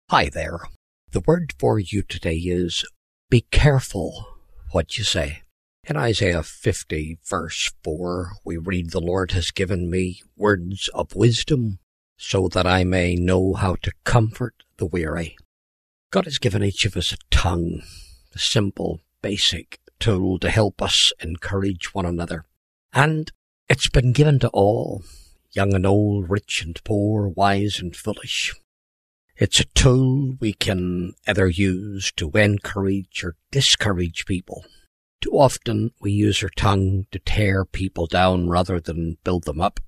Hi there. The word for you today is, be careful what you say. In Isaiah 50, verse 4, we read, "The Lord has given me words of wisdom, so that I may know how to comfort the weary." God has given each of us a tongue, a simple, basic tool to help us encourage one another. And it's been given to all, young and old, rich and poor, wise and foolish. It's a tool we can either use to encourage or discourage people. Too often we use our tongue to tear people down rather than build them up.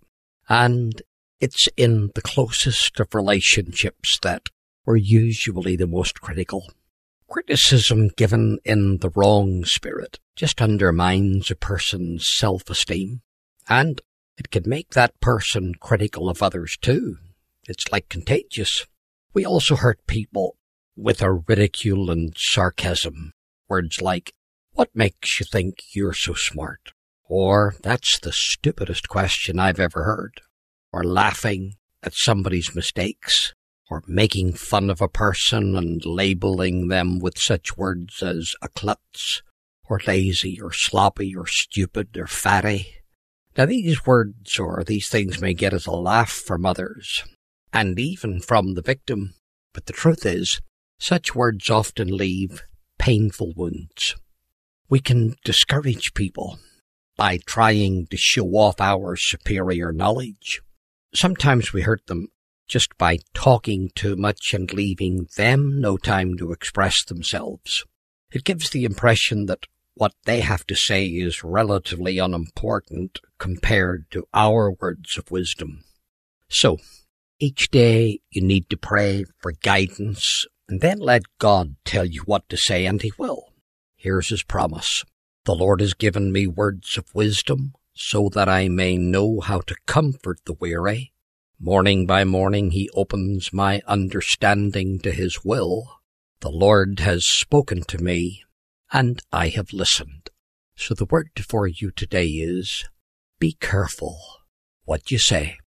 And it's in the closest of relationships that we're usually the most critical. Criticism given in the wrong spirit just undermines a person's self-esteem, and it can make that person critical of others too. It's like contagious. We also hurt people with our ridicule and sarcasm. Words like, "What makes you think you're so smart?" Or, "That's the stupidest question I've ever heard." Or laughing at somebody's mistakes. Or making fun of a person and labeling them with such words as a klutz, or lazy, or sloppy, or stupid, or fatty. Now these words or these things may get us a laugh from others, and even from the victim, but the truth is, such words often leave painful wounds. We can discourage people by trying to show off our superior knowledge. Sometimes we hurt them just by talking too much and leaving them no time to express themselves. It gives the impression that what they have to say is relatively unimportant compared to our words of wisdom. So, each day you need to pray for guidance and then let God tell you what to say, and He will. Here's His promise. "The Lord has given me words of wisdom so that I may know how to comfort the weary. Morning by morning He opens my understanding to His will. The Lord has spoken to me, and I have listened." So the word for you today is, be careful what you say.